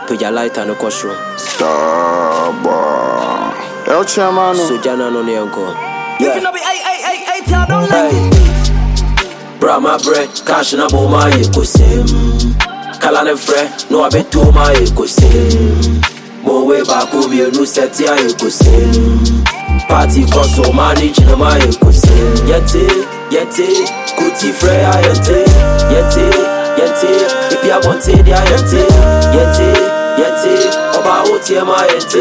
Put your light on the courtroom. Starboy. El Chairman. So Jana no ne uncle. If you know me, hey, don't like it. Bra my bread, cash na bo my ecosystem. Kalane fre, no abe to my ecosystem. Mo way back home, you no set ya ecosystem. Party console manage na my ecosystem. Yete, kuti fre ya yete, if you want it, ya yete, oba oti ma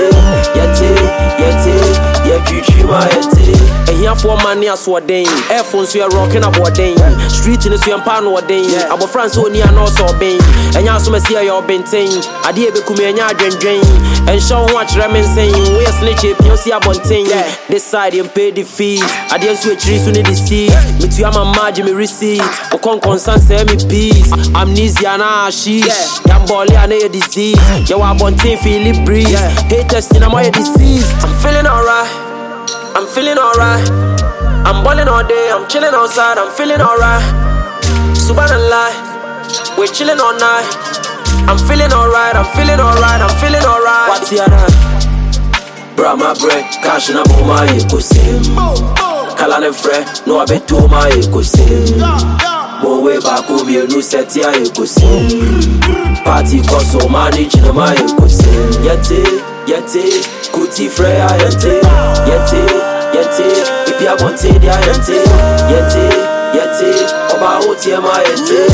yete, ye kuchi ma yete. And here for money as what day, airphones we are rocking about day. Street in the swim pan what day, about France only and also bay. And you also see your benting, I dear be come and drain. And show watch ramen saying, we are snitch it, you see a bunting. This side you pay the fees, I didn't switch trees on the sea. Me to my margin, me receipt, or con constant say me peace. Amnesia na sheesh, Yamboli and a disease. You are bunting, feel it breeze. Haters in my disease. I'm feeling alright. I'm balling all day, I'm chilling outside, I'm feeling alright. Subhanallah, we're chilling all night. I'm feeling alright. What's the other? Bra my bread, cash na bo my ecosystem. Kalane fre, no abe to my ecosystem. Mo way back home, you no set ya ecosystem. Party console manage na my ecosystem. Yete, kuti fre ya yete, if you want it, ya yete, oba oti ma yete,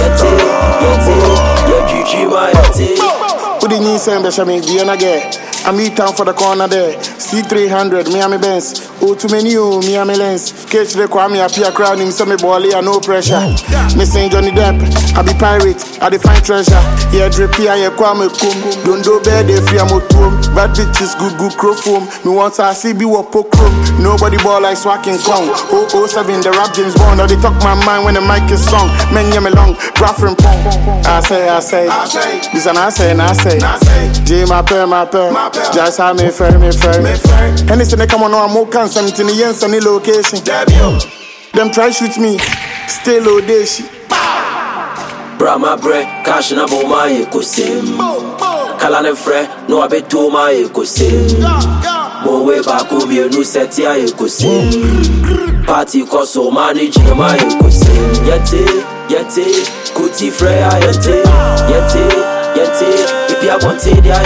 ye kuchi ma yete. Who didn't send the Shami Vienna get? I meet town for the corner there. C300, Miami Benz. Oh, too many, Miami Lens. Catch the Kwame, appear crowd him, semi bally, and no pressure. Missing Johnny Depp, I be pirate, I define treasure. Yeah, drippy, I Kwame Kum. Don't do bad if you are motum. Bad bitches, good crow foam. Me once I see be what poke room. Nobody ball like swacking Kong. 007, the rap James Bond. Now they talk my mind when the mic is song. Men yeah me long, Braffin Pong. I say. This and I say. J my pen. Just how me fair. Anything they come on, I'm more constant in the ends and the location. Them try shoot me, stay low day shit. Bra my bread, cash na bo my ecosystem. Kalane fre, no abe to my ecosystem. Mo way back home, you no set ya ecosystem. Party console manage na my ecosystem. Yete, kuti fre ya yete, if you want it, ya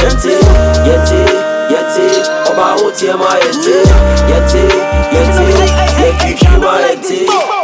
yete, oba oti ma yete, ye kuchi ma yete.